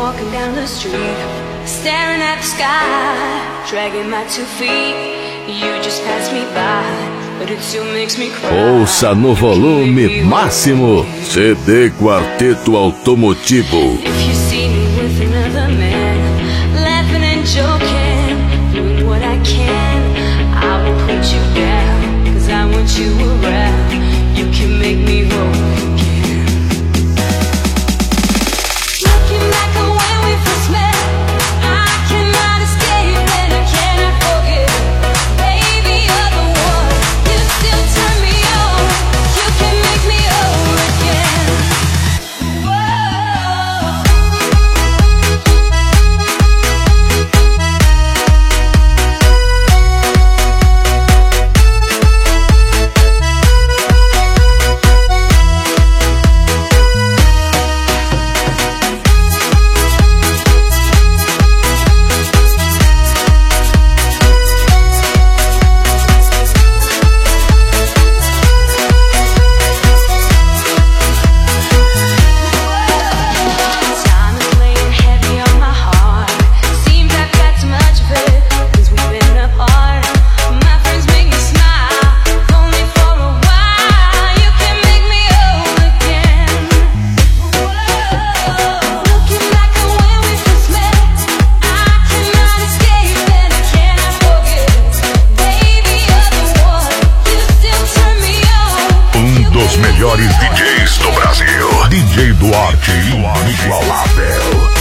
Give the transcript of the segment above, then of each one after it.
walking down the street, staring at the sky, dragging my 2 feet. You just pass me by, but it still makes me cry. Ouça no volume máximo. CD Quarteto Automotivo. If you see me with another man, laughing and joking, doing what I can, I will put you down, 'cause I want you around. You can make me whole again. Looking back on when we first met, I cannot escape and I cannot forget. Baby, you're the one, you still turn me on. You can make me whole again. Melhores DJs do Brasil. DJ Duarte, inigualável.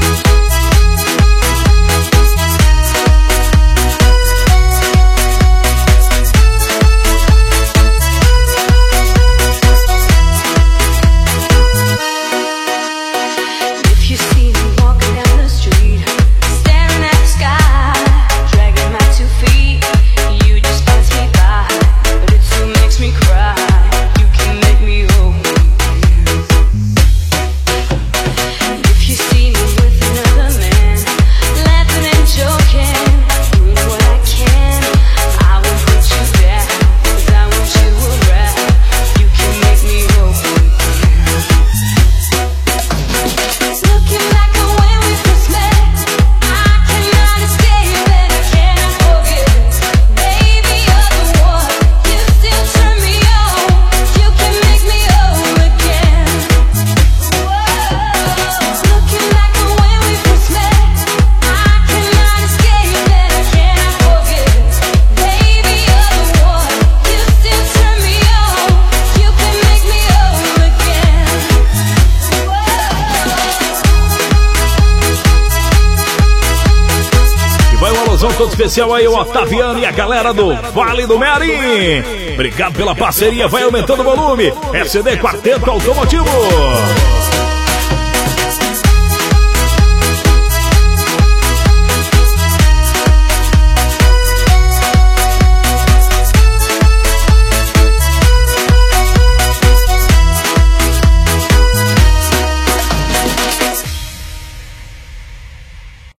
Todo especial aí, o Otaviano e a galera do Vale do Mearim. Obrigado pela parceria, vai aumentando o volume. CD Quarteto Automotivo.